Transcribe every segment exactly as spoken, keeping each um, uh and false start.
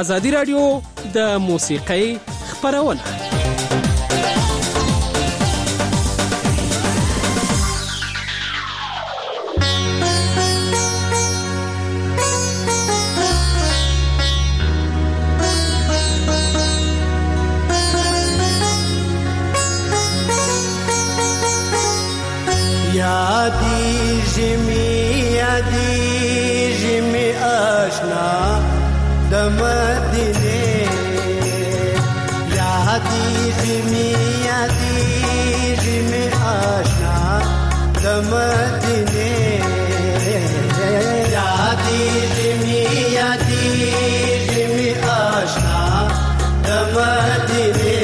ازادي رادیو د موسیقۍ خبرونه. یادی جمی یادی جمی آشنا د مدینه یادی جمی یادی جمی آشنا د مدینه یادی جمی یادی جمی آشنا د مدینه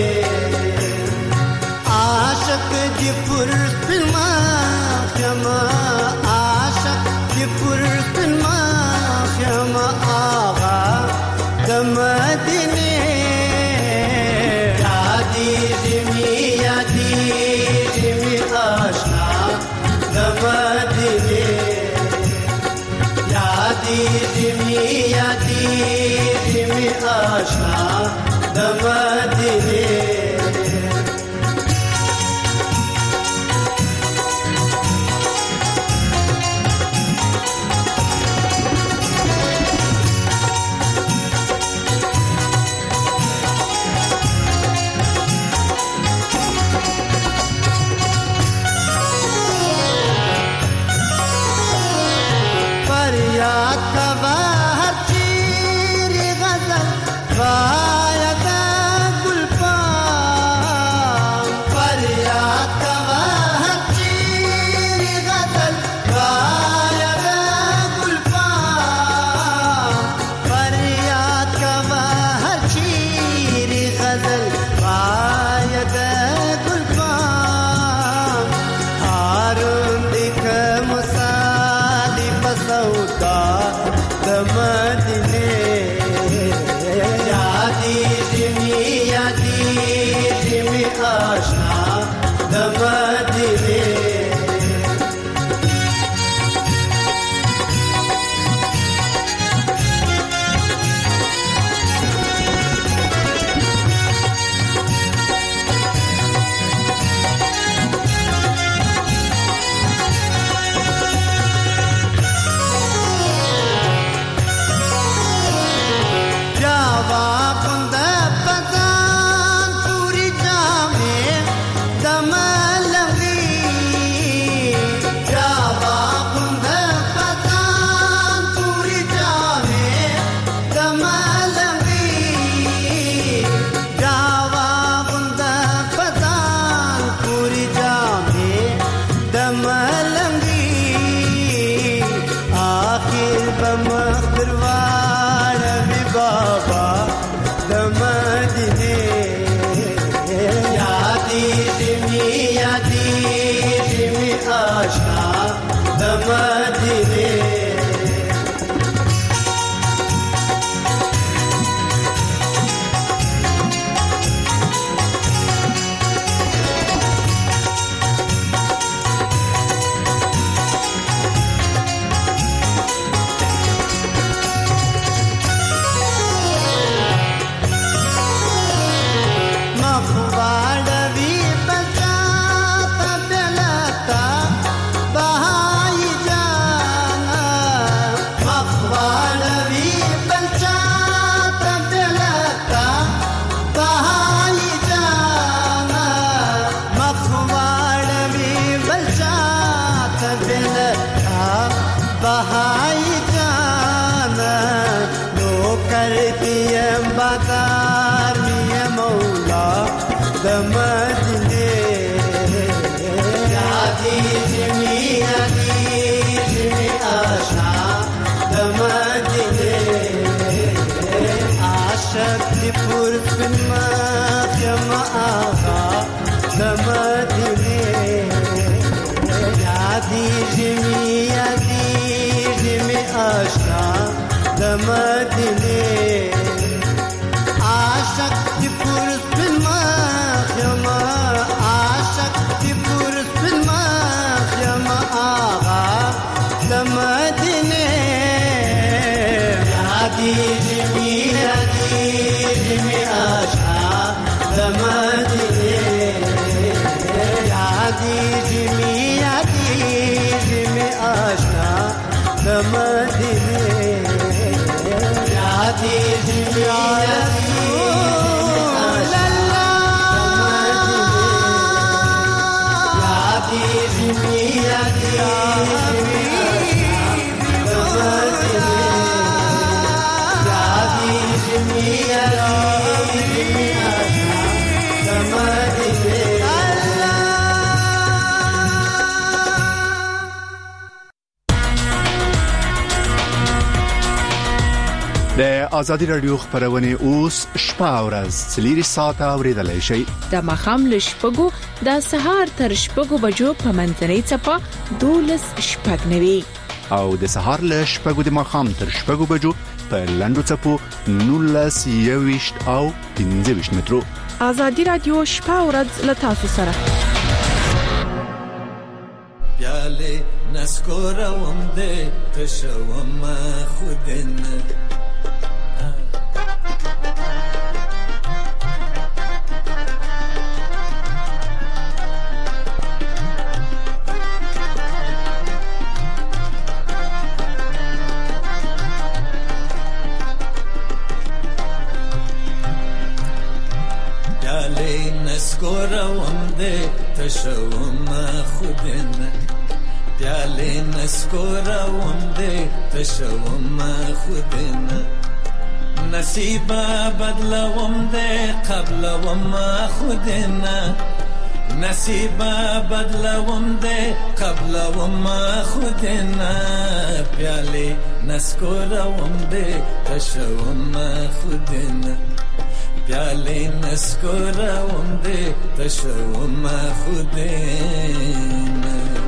عاشق دی پر سپما خما عاشق دی پر سپما خما آغا د مدینه یادی جمی یادی جمی آشنا د مدینه یادی جمی یادی جمی آشنا د مدینه Madi, Madi, Madi. مدینه یادیږي می یادیږي می آشنا د مدینه یادیږي می یادیږي د آزادي رادیو خبرونه اوس شپه او ورځ څلوري ساعته اوریدلای شئ. د ماښام له شپږو د سهار تر شپږو بجو په منځنۍ څپه دولس شپږ نوي او د سهار له شپږو د ماښام تر شپږو بجو په لنډو څپو نولس یويشت او پنځه ویشت مترو. آزادي رادیو شپه او ورځ له تاسو سره. پیاله نسکورم دې تشوم خودن نسکورم دې تشوم خودن پیاله نسکورم دې تشوم خودن نصیب بدلوم دې قبلوم خودن نصیب بدلوم دې قبلوم خودن پیاله نسکورم دې تشوم خودن پیاله نسکورم دې تشوم خودن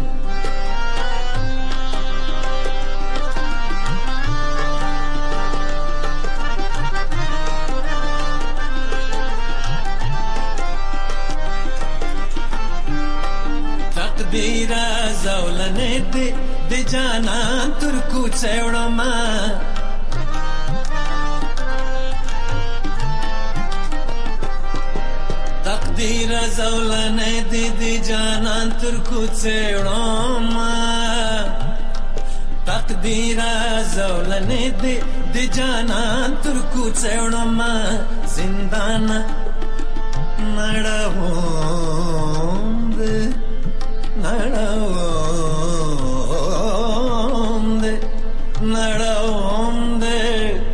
تقدیر زولنه دې د جانان تر کوڅه وړما تقدیر زولنه دې د جانان تر کوڅه وړما تقدیر زولنه دې د جانان تر کوڅه وړما زندان نړوم دې نړوم دې نړوم دې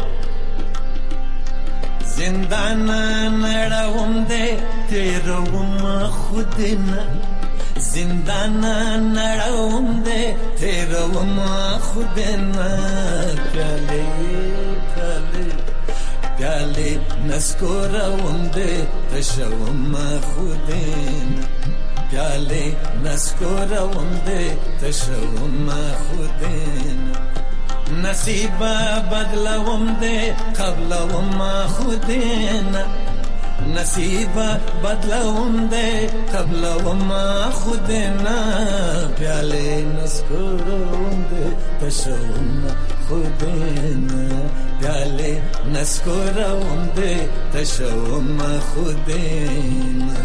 زندان نړوم دې تیروم خودنا زندان نړوم دې تیروم خودنا پیاله پیاله پیاله نسکورم دې تشوم خودنا پیاله نسکورم دې تشوم خودنا نصیب بدلوم دې قبلوم خودنا نصیب بدلوم دې قبلوم خودنا پیاله نسکورم دې تشوم خودنا پیاله نسکورم دې تشوم خودنا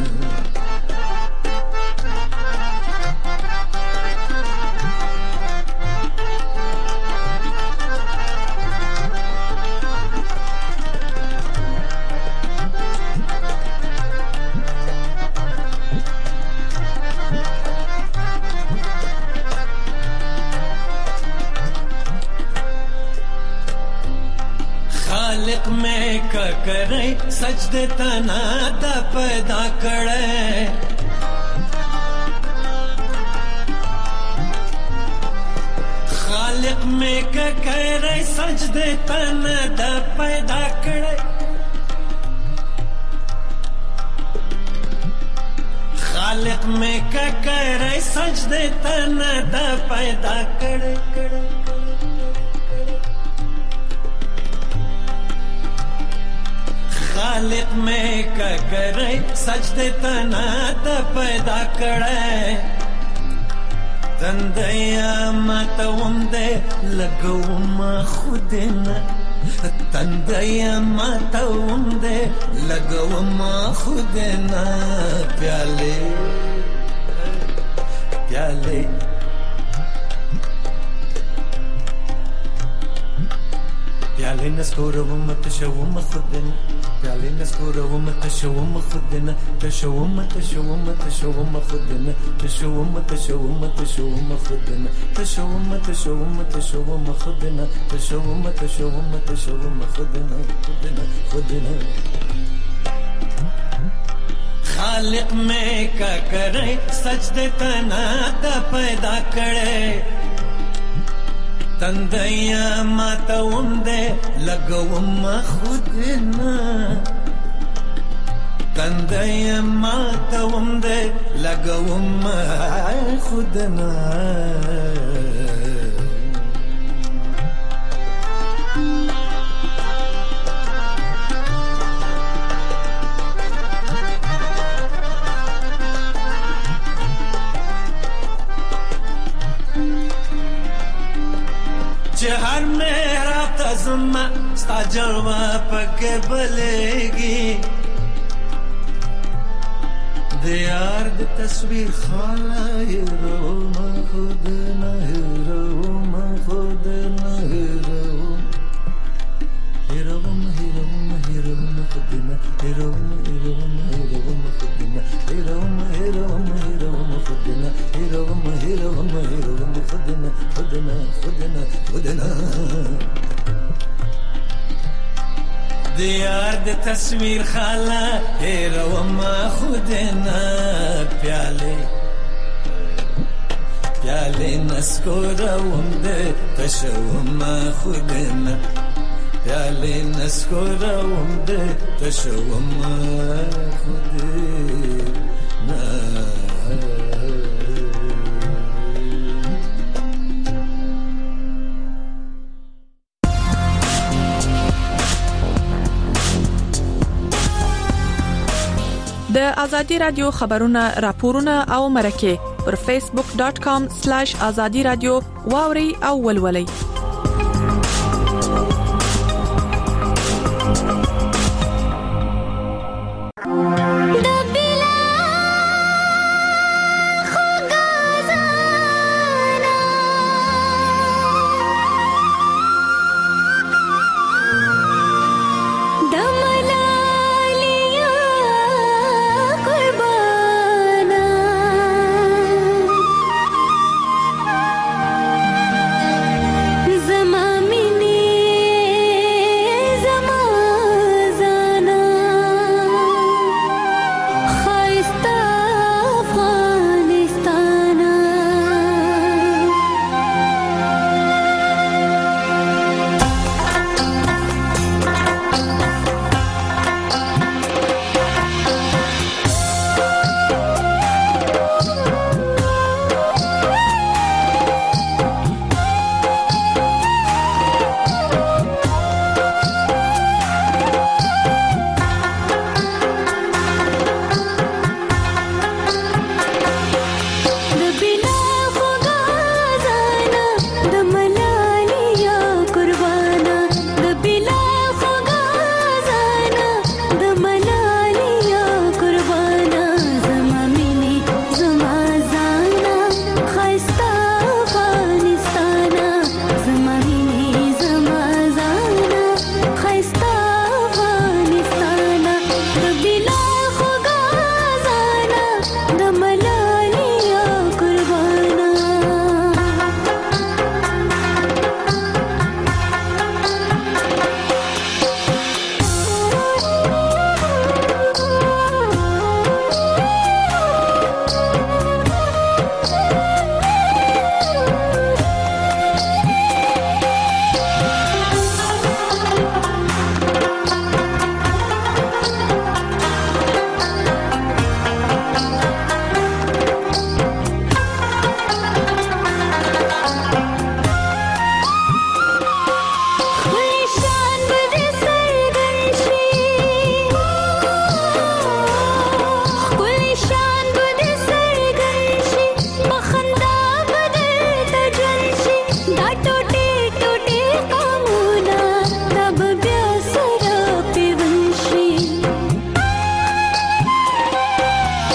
خالق میں کا کرے سجدے تنا دا پیدا کرے خالق میں کا کرے سجدے تنا دا پیدا کرے خالق میں کا کرے سجدے تنا دا پیدا کرے کرے خالق میں کا کرے سجدے تنا دا پیدا کرے تندیا ماتوم دے لگوم خودنا تندیا ماتوم دے لگوم خود نا پیالے پیالے پیالے نسکوروم تشوم خودنا پیالے نسکوروم تشوم خودنا تشوم تشوم تشوم خودنا تشوم تشوم تشوم خودنا تشوم تشوم تشوم خودنا تشوم تشوم تشوم خودنا خودنا خودنا خالق میں کا کرے سجدے تنا دا پیدا کرے تندیا ماتوم دے لگوم خودنا تندیا ماتوم دے لگوم خودنا हर मेरा तज़म स्ता जलवा पके बलेगी दियार दी तस्वीर खाला हीरो मैं खुद न हीरो मैं खुद न हीरो हीरो हीरो हीरो खुद न हीरो हीरो हीरो खुद न हीरो हीरो हीरो खुद न हीरो हीरो हीरो खुद न खुद न खुद न खुद न दियार दी तस्वीर खाला हीरो मा खुद न प्याले प्याले नस्कोरवम दे तशवम खुद न प्याले नस्कोरवम दे तशवम खुद न د ازادي رادیو خبرونه راپورونه او مرکه پر فیسبوک ډاٹ کام سلیش ازادي رادیو واوري او ولولي. ना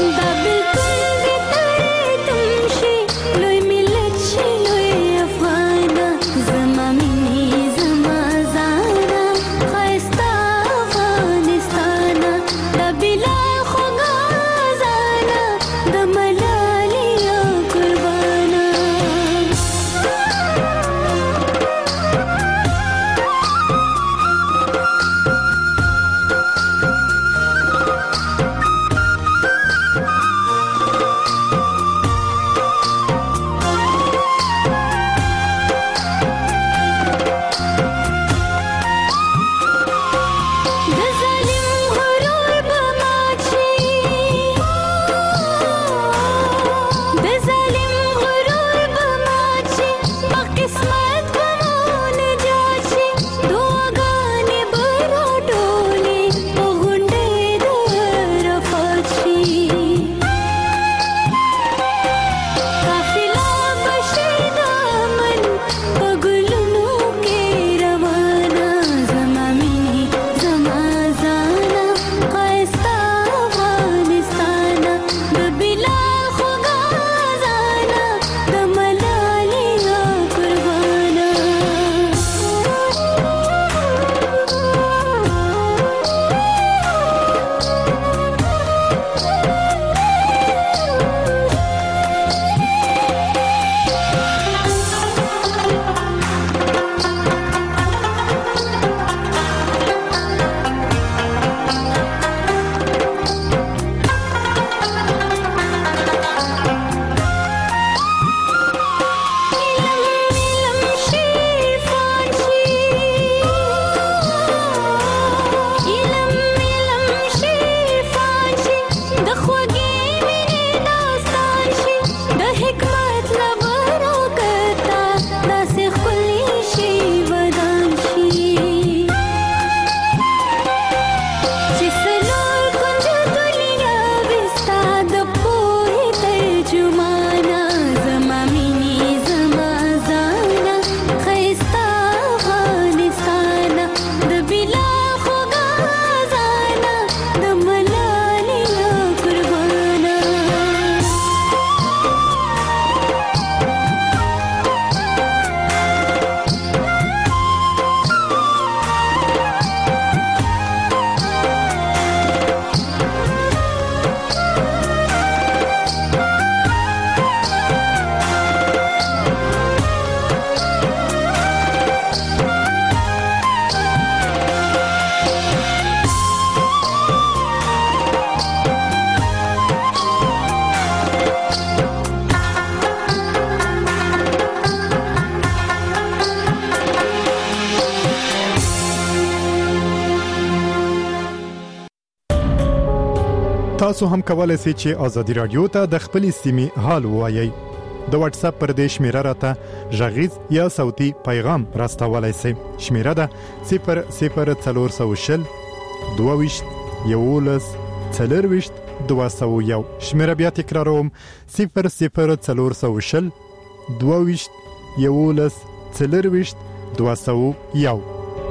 تاسو هم کولای شئ چې آزادي رادیو ته د خپل سیمې حال ووایئ. د واتس اپ پر دې شمیره راته ژغیز یا صوتي پیغام راستولای شئ. شمیره ده صفر صفر څلور سوه شل دوه ویشت یولس څلرویشت دوه سوه یو. شمیره بیا تکراروم صفر صفر څلور سوه شل دوه ویشت یولس څلرویشت دوه سوه یو.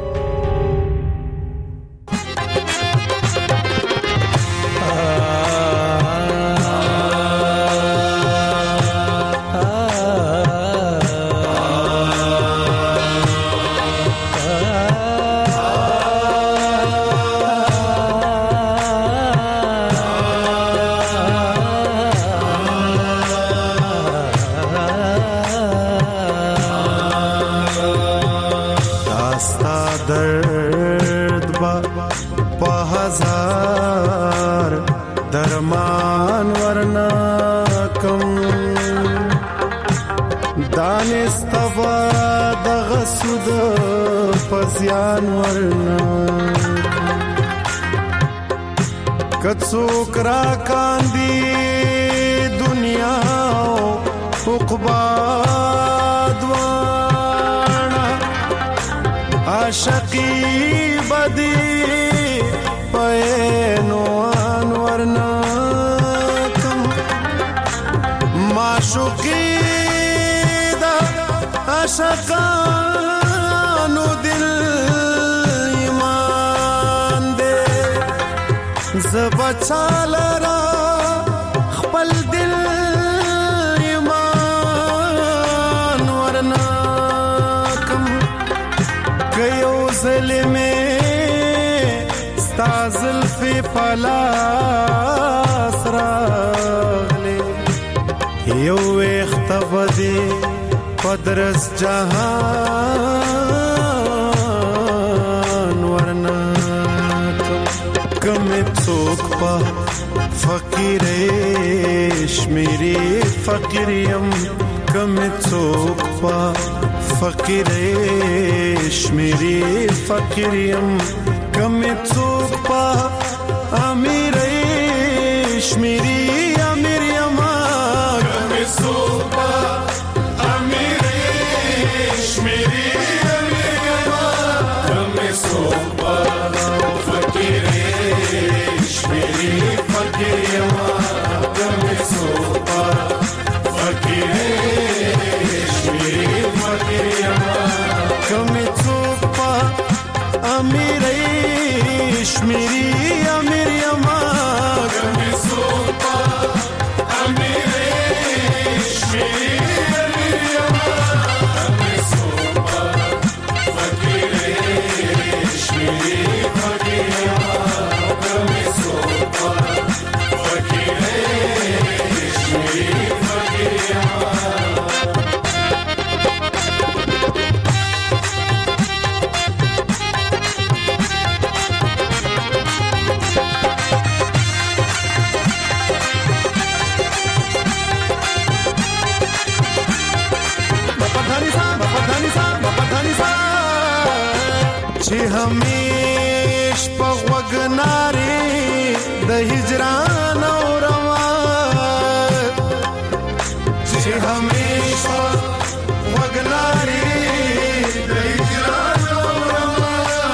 کڅوک را کاندی دنیا عقبا دوانا عاشقی بدی پینو انورنا کم معشوقی دا عاشقانو دل ایمان دے زبچا لرا زلې مې ستا زلفې په لاس راغلې یو ویښته به دې په درس جهان ورنه کمې څوک په فقیرې شمیرې فقیر یم کمې څوک په فقیرې شمیرې فقیر یم کمې څوک په امیرې شمیرې امیر یم کمې څوک په امیرې شمیرې امیر یم کمې څوک په فقیرې شمیرې فقیر یم کمې څوک په فقیرې شمیرې فقیر یم کمې څوک په امیرې شمیرې امیر یم کمې څوک په امیرې شمیرې امیر یم کمې څوک په فقیرې شمیرې فقیر یم کمې څوک په فقیرې شمیرې فقیر یم چې همیش په وګناري د هجران اورما چې همیش په وګناري د هجران اورما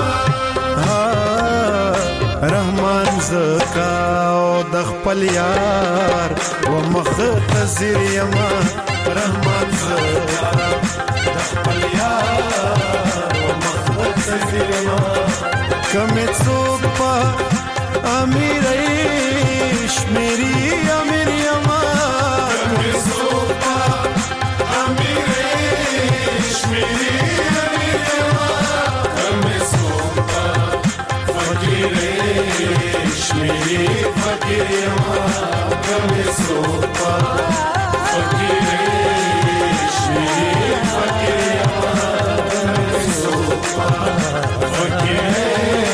رحمان زکا او د خپل یار و مخ تزیر یما رحمان زکا د خپل یار و مخ تزیر یما کمې څوک په امیرې شمیرې امیر یما کمې څوک په امیرې شمیرې امیر یما کمې څوک په فقیرې شمیرې فقیر یما کمې څوک په فقیرې شمیرې فقیر یما کمې څوک په فقیرې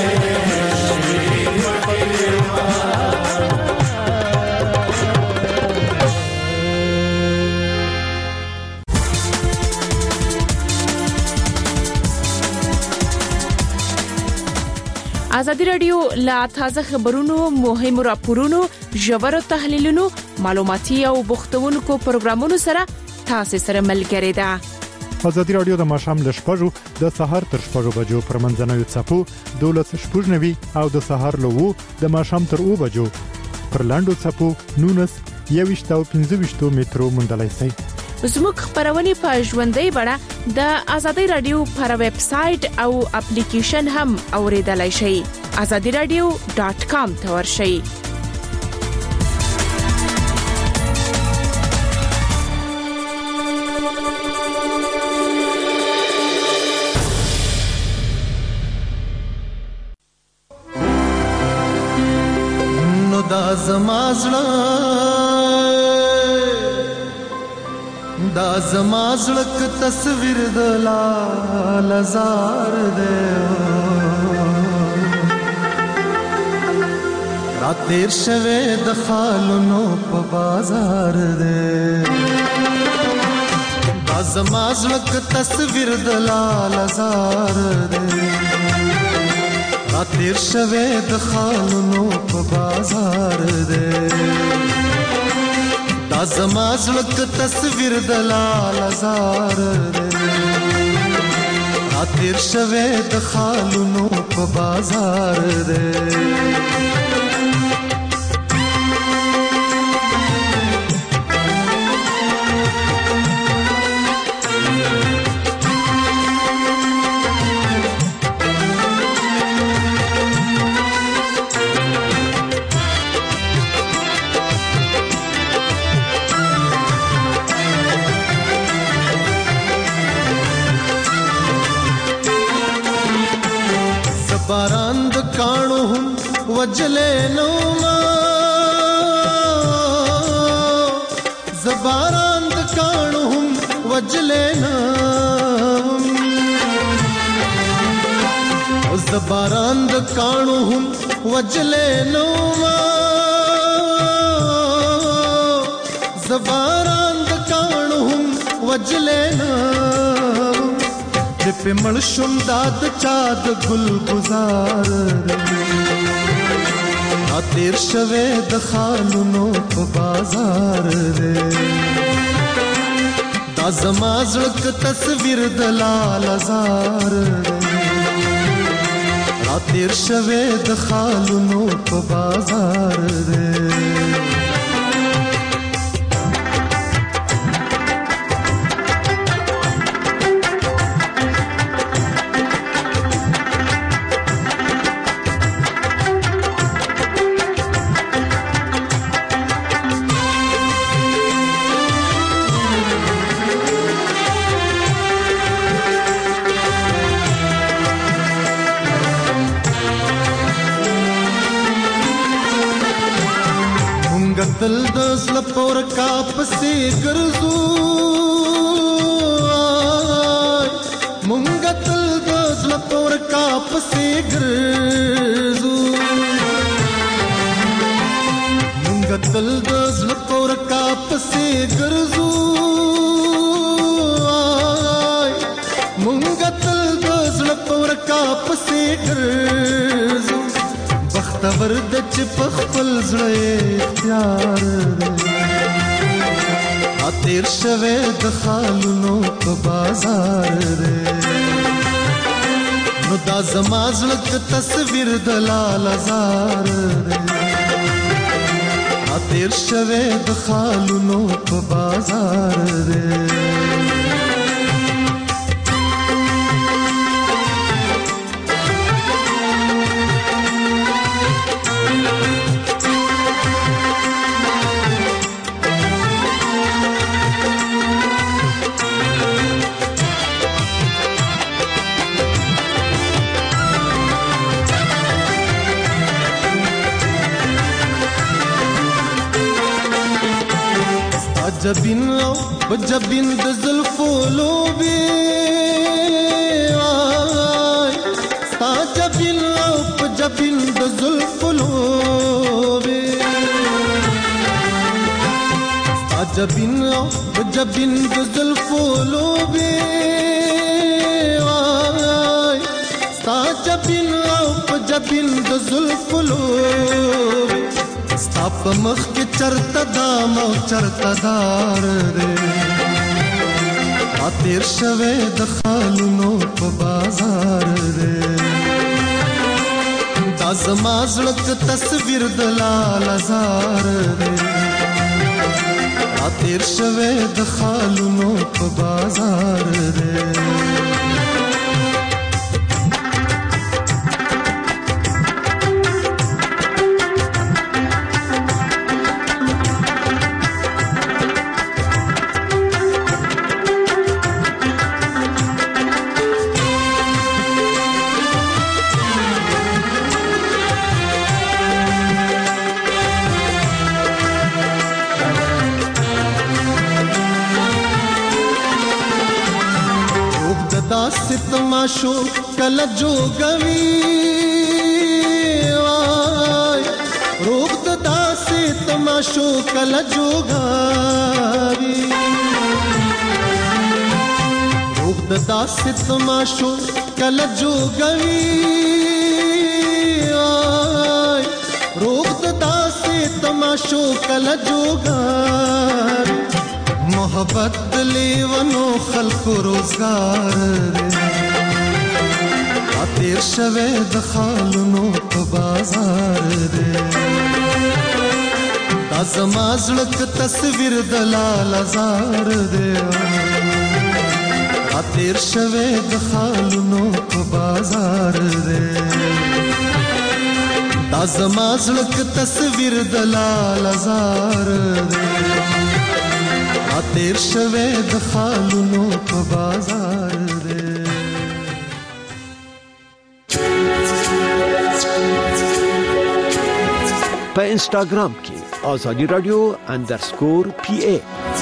ازادي رادیو لا تازه خبرونو مهمو راپورونو ژورو تحلیلونو معلوماتي او بوختونکو پروګرامونو سره تاسو سره ملګری ده. ازادي رادیو د ماشام ل شپږو د سهار تر شپږو بجو پر منځنوي چپو دولس شپږنوي او د سهار له وو د ماشام تر او بجو پر لاندو چپو نونس یويشت او پنځه ویشت مترو مندلای سي. زموږ خبرونه په ژوندۍ بڼه د ازادي رادیو پر ویب سټ او اپلیکیشن هم اوریدلای شئ. azadi radio dot com ته ورشئ. نو دا زمازړه دا زمازړک تصویر د لال زار دې رات تیر شوه د خالونو په بازار دې دا زمازړک تصویر د لال زار دې رات تیر شوه د خالونو په بازار دې دا زما زړه تصویر د لال زار دې راتیر شوه د خالونو په بازار دې وجلې نو ما زباران د کانو هم وجلې نو زباران د کانو هم وجلې نو ما زباران د کانو هم وجلې نو په مړ شوم داد چا د ګل گزار ا تیر شوه د خالونو په بازار ره دا زما زړه تصویر د لال زار ا تیر شوه د خالونو په بازار ره دل د زړه پور کا پسې ګرځو مونږ دل د زړه پور کا پسې ګرځو مونږ دل د زړه پور کا پسې ګرځو مونږ دل د زړه پور کا پسې ګرځو بختور د چې په خپل زړه اختیار ا تیر شوه د خالونو په بازار نو دا زما زړه تصویر د لال زار ا تیر شوه د خالونو په بازار جبین او جبین د زلفو لوبي ستا جبین او جبین د زلفو لوبي ستا جبین او جبین د زلفو لوبي ستا جبین او جبین د زلفو لوبي ستا په مخ کې چرته دام او چرته دار دے ا تیر شوه د خالونو په بازار دے دا زما زړه تصویر د لال زار دے ا تیر شوه د خالونو په بازار دے तमाशो कल जोगवी रोग ददा से तमाशो कल जोगावी रोग ददा से तमाशो कल जोगवी रोग ददा से तमाशो कल जोगावी मोहब्बत लेवनो खल्क रोजगार ا تیر شوه د خالونو په بازار دا زما زړه تصویر د لال زار ا تیر شوه د خالونو په بازار دا زما زړه تصویر د لال زار ا تیر شوه د خالونو په بازار په انستګرام کې آزادی رادیو انډرسکور پی ای.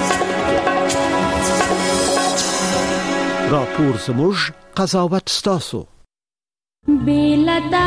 راپور زموږ قضاوت ستاسو. بیلتا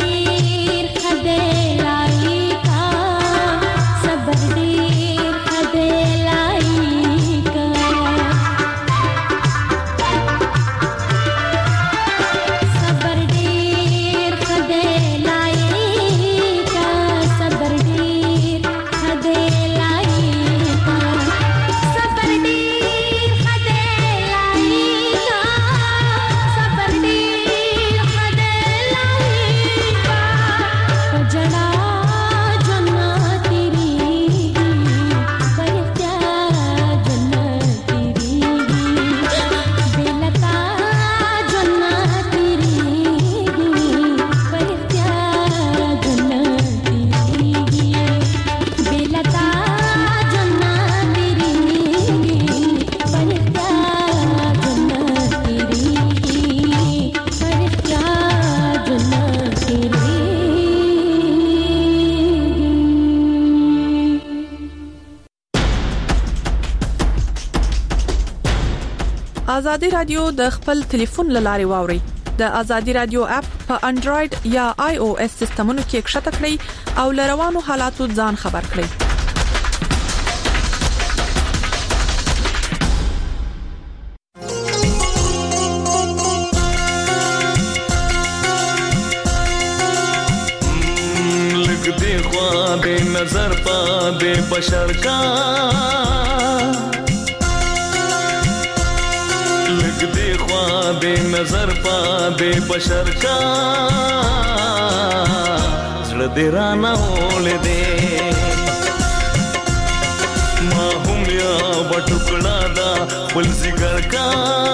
ډیر خدای کا صبر ډیر خدای کا صبر ډیر خدای کا صبر ډیر خدای کا صبر ډیر خدای کا صبر ډیر خدای کا پجڑا جنت تیری پرتیا جنت تیری بلتا جنت تیری پرتیا جنت تیری بلتا جنت تیری پرتیا جنت تیری پرتیا جنت تیری ازادي رادیو د خپل ټلیفون لاري واوري د ازادي رادیو اپ په انډراید یا آی او اس سیستمونو کې ښکته کړئ او لروانو حالاتو ځان خبر کړئ. لګ دې خوا دې نظر پا دې بشر کا لګ دې خوا دې نظر پا دې بشر کا زړه دې رانه ولې دې ما هم یا وټکړه دا بل زګر کا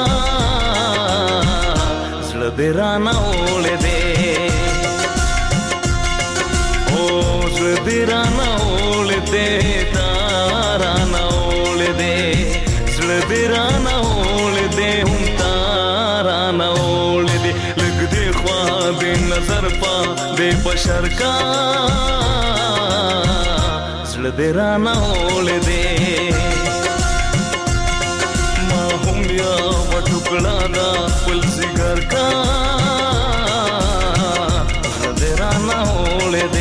زړه دې رانه ولې دې او زړه دې رانه ولې دې تارانه ولې دې زړه دې رانه ولې دې هم تارانه ولې دې لګ دې خوا دې نظر پا دې بشر کا زړه دې رانه ولې دې ما هم یا وټکړه دا بل زګر کا زړه دې رانه ولې دې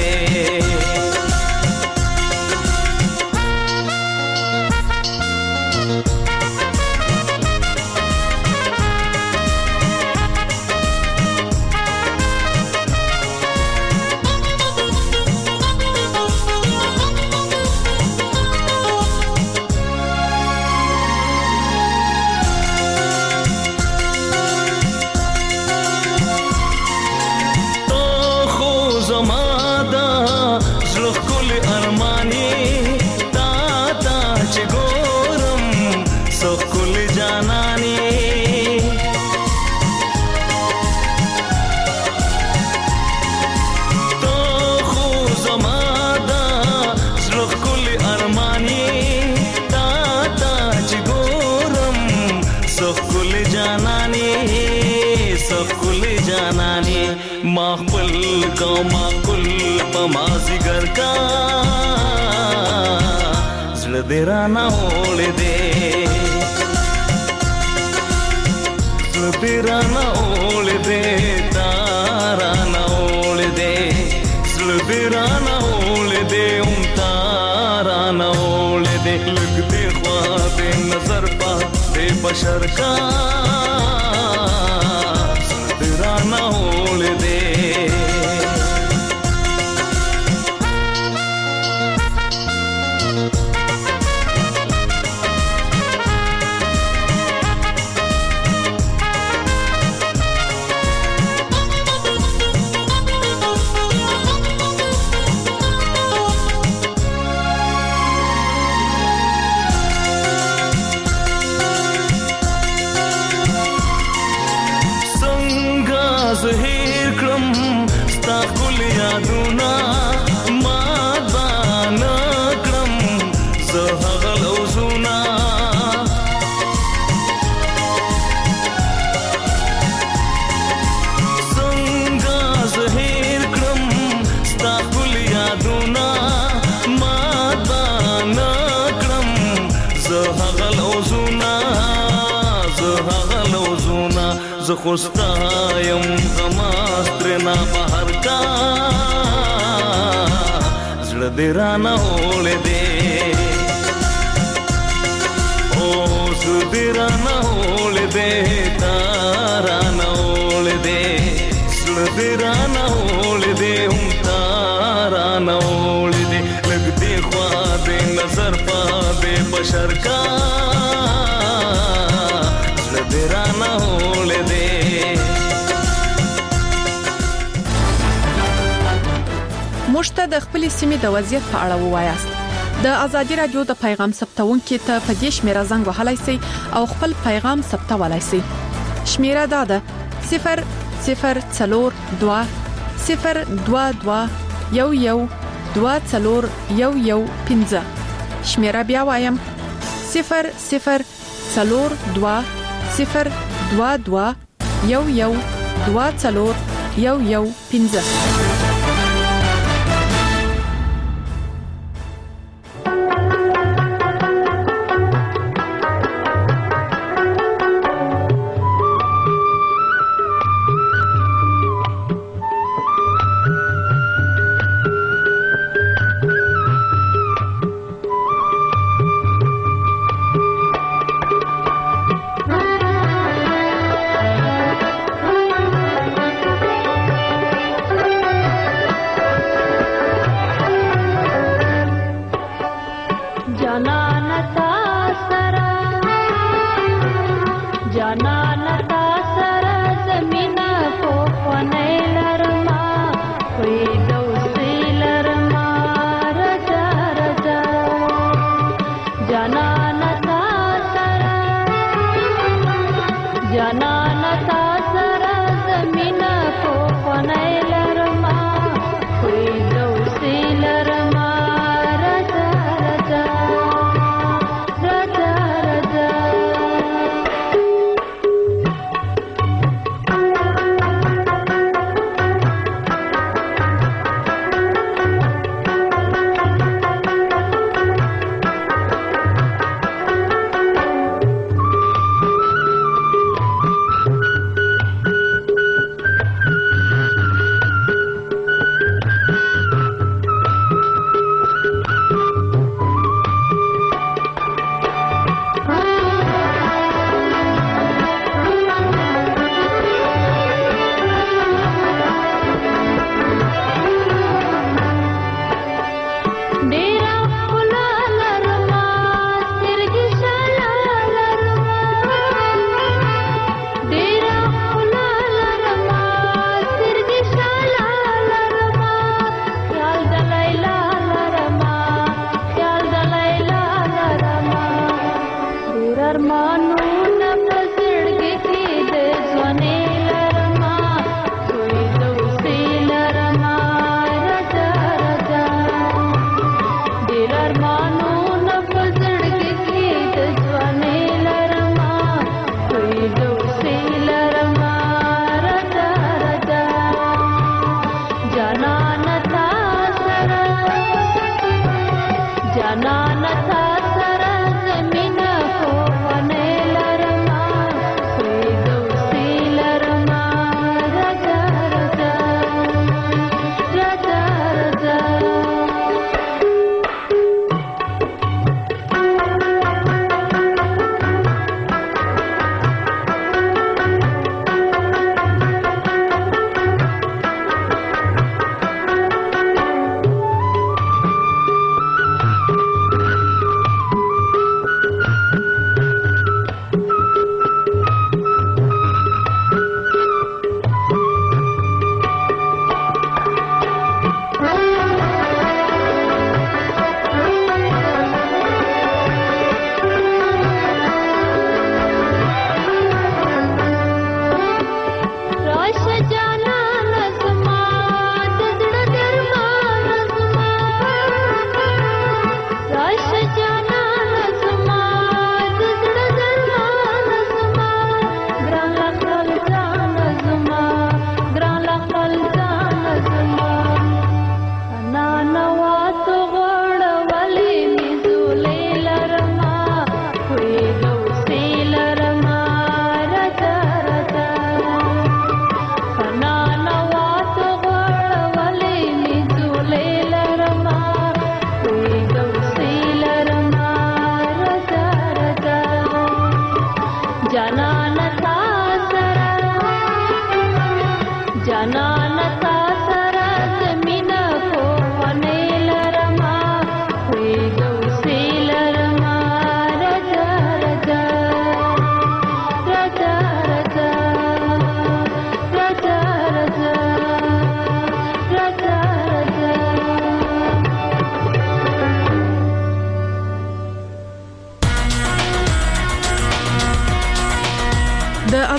माखुल का माखुल पमाजिगर का zړه دې رانه ولې دې زړه دې رانه ولې دې تارانه ولې دې زړه دې رانه ولې دې هم تارانه ولې دې لګ دې خوا دې نظر پا دې بشر کا زړه دې رانه ولې دې زهیر کړم ستا ټول یادونه ما ځان کړم زه هغه لوزونه څنګه زهیر کړم ستا ټول یادونه ما ځان کړم زه هغه لوزونه زه هغه لوزونه زه خوستا یم غماسترنا بهر کا دې رانه وړې او زړه دې رانه وړې تا رانه وړې زړه دې رانه وړې هم تا رانه وړې لږ دې خوا دې نظر پا دې بشر کا زړه دې رانه وړې. موږ ته د خپلې سیمې د وضعیت په اړه ووایاست. د ازادي رادیو د پیغام ثبتونکو ته په دې شمیره زنګ وهلای شئ او خپل پیغام ثبتولای شئ. شمیره دا ده صفر صفر څلور دوه صفر دوه دوه یو یو دوه څلور یو یو پنځه. شمیره بیا وایم صفر صفر څلور دوه صفر دوه دوه یو یو دوه څلور یو یو پنځه. Thank you.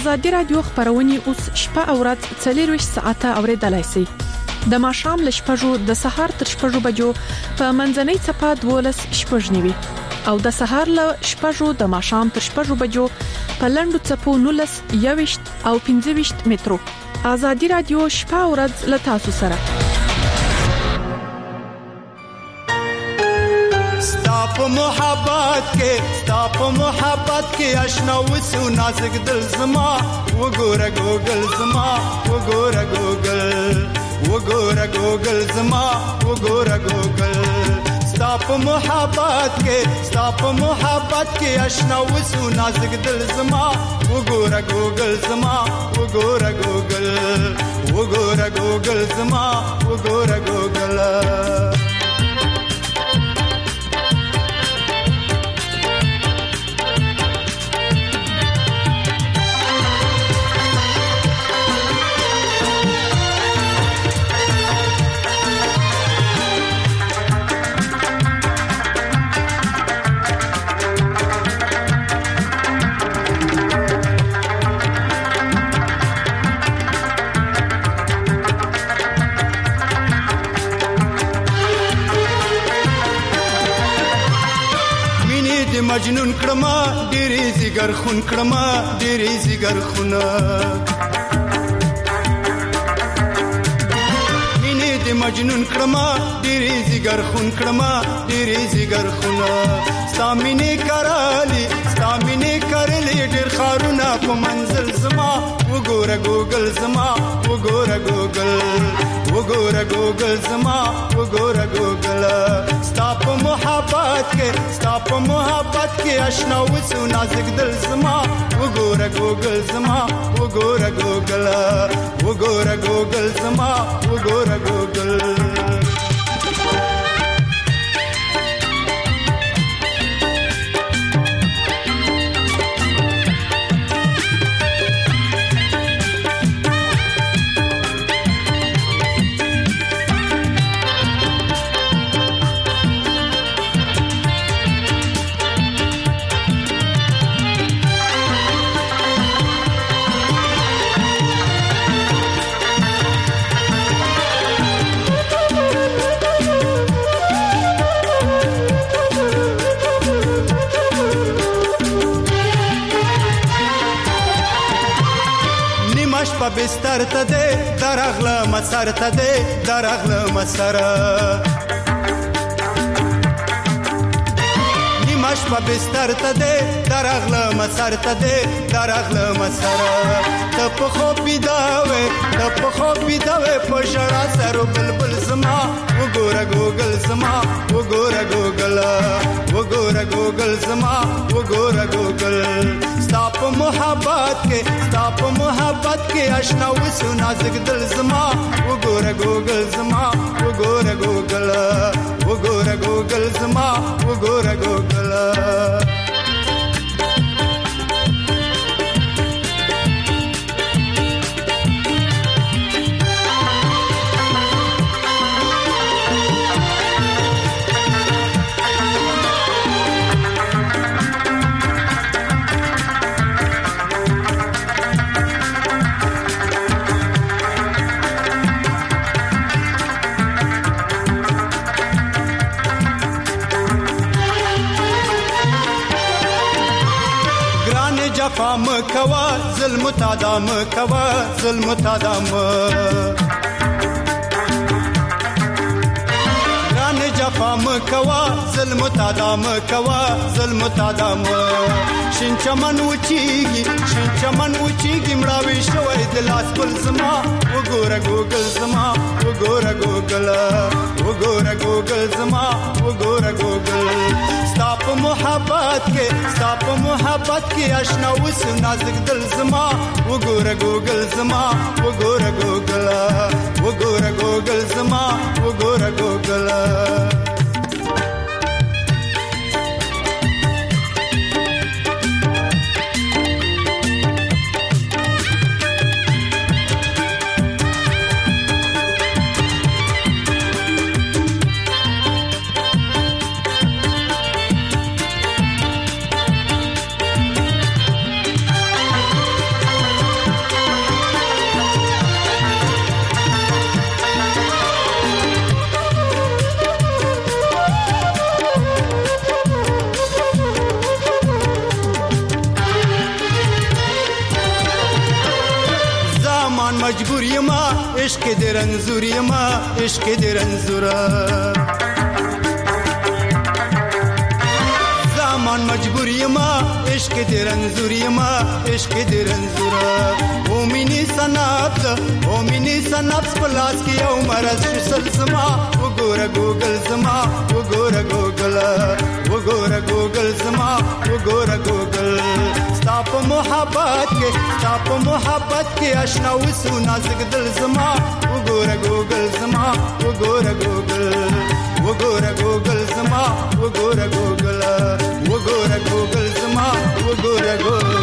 ازادي رادیو خبرونه اوس شپه او ورځ څلور ساعته اوریدلای شئ. د ماښام ل شپږو د سهار تر شپږو بجو په منځنۍ چپه دولس شپږ نیوي او د سهار ل شپږو د ماښام تر شپږو بجو په لندو چپو نولس یويشت او پنځه ویشت مترو. ازادي رادیو شپه او ورځ ل تاسو سره. ستاپ محبت کې ستاپ محبت کې آشنا وسو نازک دل زما وګوره ګوګل زما وګوره ګوګل وګوره ګوګل زما وګوره ګوګل ستاپ محبت کې ستاپ محبت کې آشنا وسو نازک دل زما وګوره ګوګل زما وګوره ګوګل وګوره ګوګل زما وګوره ګوګل مجنون کړما ډېرې زیګر خون کړما ډېرې زیګر خون مینې دې مجنون کړما ډېرې زیګر خون کړما ډېرې زیګر خون سامینه کرالی سامینه کرلې ډېر خارونه په منزل زما وګوره ګوګل زما وګوره ګوګل وګوره ګوګل زما وګوره ګوګل ستاپ محبت کې ستاپ محبت کې آشنا وسو نازک دل زما وګوره ګوګل زما وګوره ګوګل وګوره ګوګل زما وګوره ګوګل بستر ته دې درغله مسر ته دې درغله مسر نیمش په بستر ته دې درغله مسر ته دې درغله مسر ته په خو پیداوي ته په خو پیداوي په شړا سره بلبل زما وګوره ګوګل زما وګوره ګوګل وګوره ګوګل زما وګوره ګوګل ستاپ محبت کې ستاپ محبت کې آشنا وسو نازک دل زما وګوره ګوګل زما وګوره ګوګل وګوره ګوګل زما وګوره ګوګل فام کوا ظلم تادام کوا ظلم تادام ران جفام کوا ظلم تادام کوا ظلم تادام شین چمن وچیږي شین چمن وچیږي مړاوي شوی د لاس ګل زما وګوره ګوګل زما وګوره ګوګل وګوره ګوګل زما وګوره ګوګل ستاپ محبت کې ستاپ محبت کې آشنا وسو نازک دل زما وګوره ګوګل زما وګوره ګوګل وګوره ګوګل زما وګوره ګوګل دې رنځور یما عشق دې رنځورا زمان مجبور یما عشق دې رنځور یما عشق دې رنځورا او مینی سنات او مینی سنات پلاس کې او مرز شسل زما وګوره ګوګل زما وګوره ګوګل وګوره ګوګل زما وګوره ګوګل ستاپ محبت کې ستاپ محبت کې آشنا وسو نازک دل زما وګوره ګوګل زما وګوره ګوګل وګوره ګوګل زما وګوره ګوګل وګوره ګوګل زما وګوره ګوګل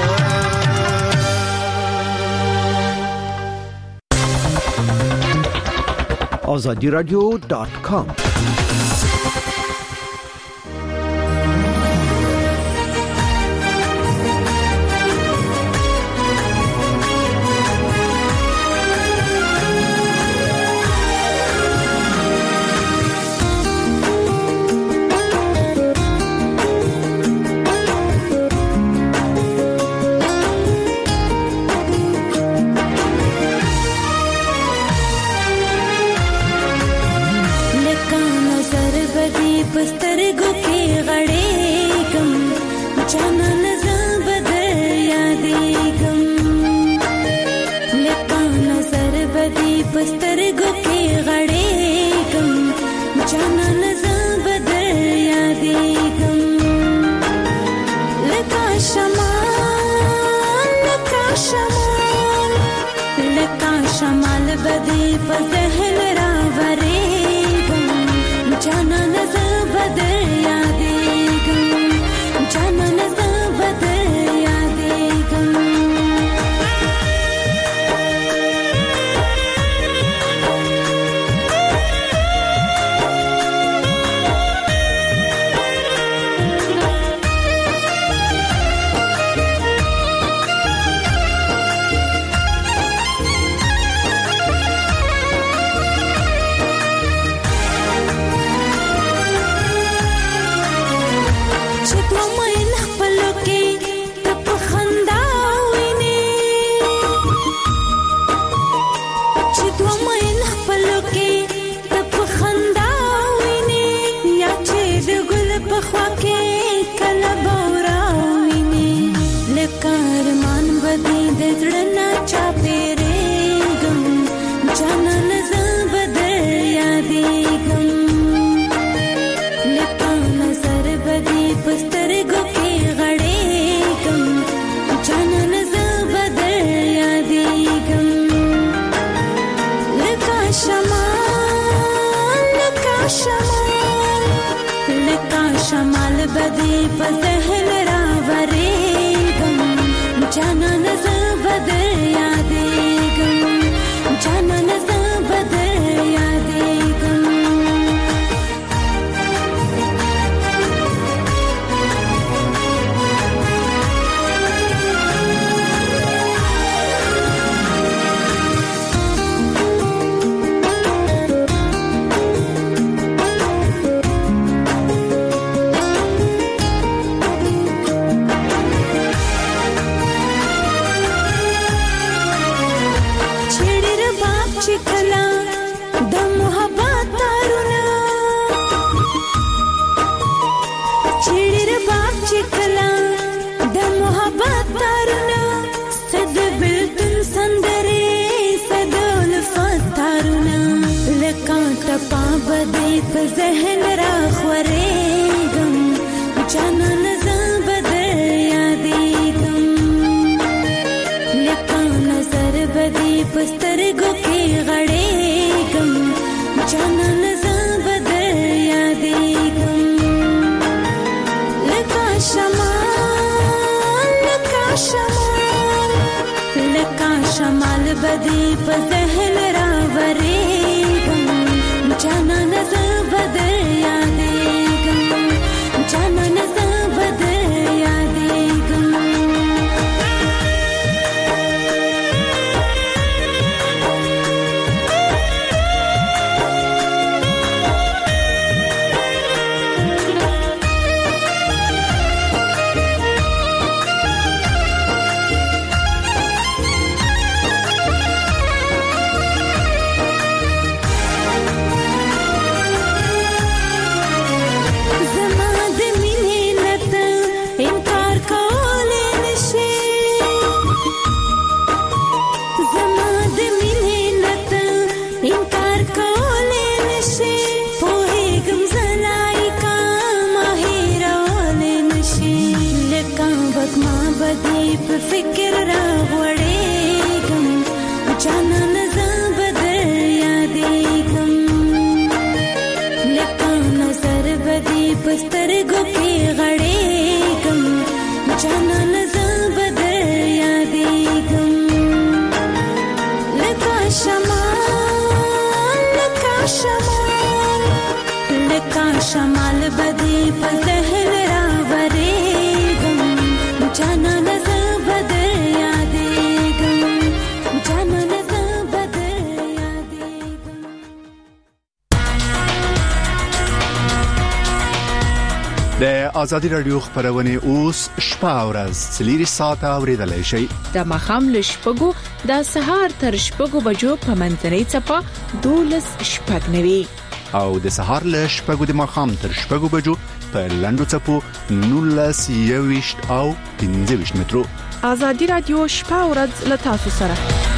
آزادی رادیو دات کام په فکر راغړېږم جانان زه به در یادېږم لکه نظر به دې په سترګو کې غړېږم جانان زه به در یادېږم لکه شمال لکه شمال لکه شمال به دې په ذهن راورېږم جانان زه به در یادېږم جانان زه به در یادېږم. د ازادي رادیو خبرونه اوس شپه او ورځ څلور ساعته اوریدلای شئ. د ماښام له شپږو د سهار تر شپږو بجو په منځنۍ څپه دولس شپږ نوي او د سهار له شپږو د ماښام تر شپږو بجو په لنډو څپو نولس یويشت او پنځه ویشت مترو. ازادي رادیو شپه او ورځ له تاسو سره.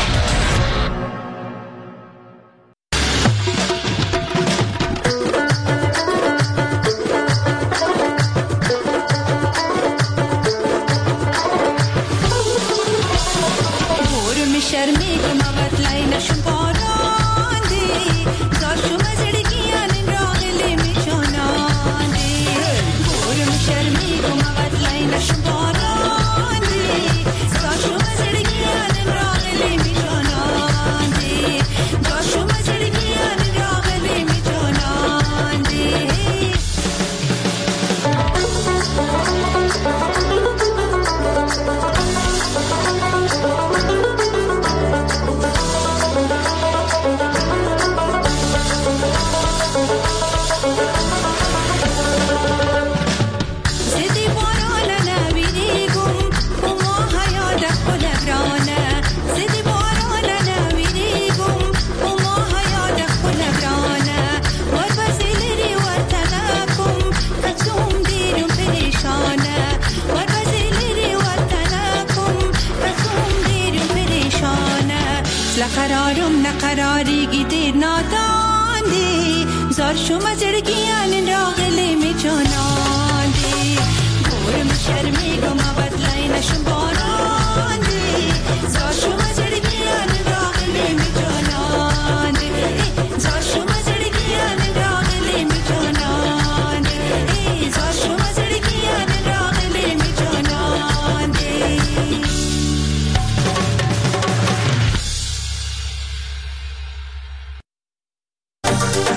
قرارم نقراریگی دیر ناداندی زار شما زرگیان راغلی می جاناندی گورم شرمی گم آباد لینشون باران